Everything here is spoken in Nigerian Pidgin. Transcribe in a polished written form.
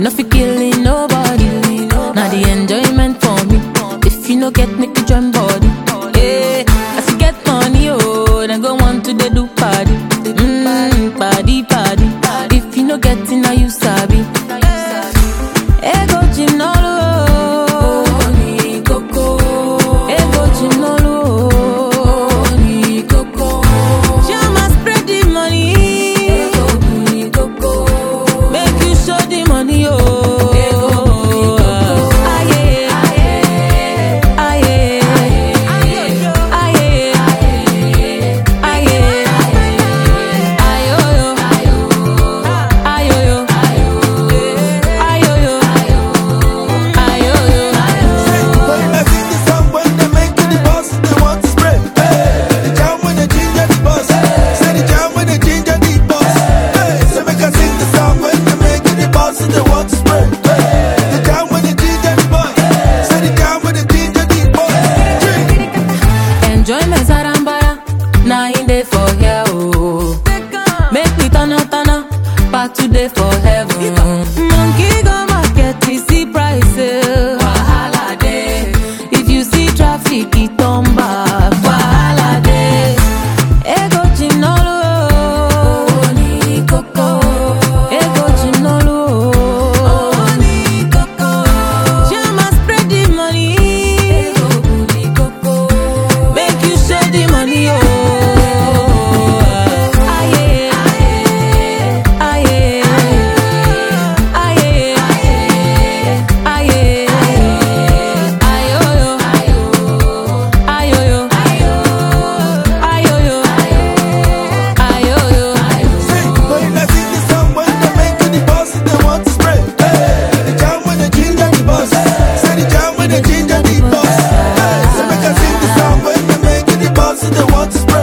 no fi killing nobody. Now the enjoyment for me. If you no get me to join body. Yeah, as you get money, oh, then go on to the do party. Party. If you no get it, now you sabi. Ego Chinolo, ni coco. Ego Chinolo, ni coco. Jama spread the money. Ego ni coco. Make you show the money, oh. Ego ni coco. Aye, aye, aye, aye, aye, aye, ayoyo, ayoyo, ayoyo, ayoyo. When I sing the song, when they make it, the boss, they want to spray. Hey, the jam when they ginger the boss. Say the jam when they ginger the boss. Hey, so make I sing the song, when they make it, the boss, they want to spray. Hey, the jam when they ginger the boss. Say the jam when they ginger the boss. Enjoyment Sarambara, now in day for here, oh. Make me turn up, back today for heaven. Monkey go market, we see prices. Wahala day. If you see traffic, it turn back. Wahala day. Ego Chinolo, ni coco. Ego Chinolo, ni coco. Jama spread the money. Ego ni coco. Make you show the money, oh. Aye, aye, aye, aye, aye, ayoyo, ayoyo, ayoyo, ayoyo. Say, when I sing the song, when they make it, the boss, they want to spray. Hey, the jam when they ginger the boss. Say the jam when they ginger the boss. Hey, so make I sing the song, when they make it, the boss, they want to spray.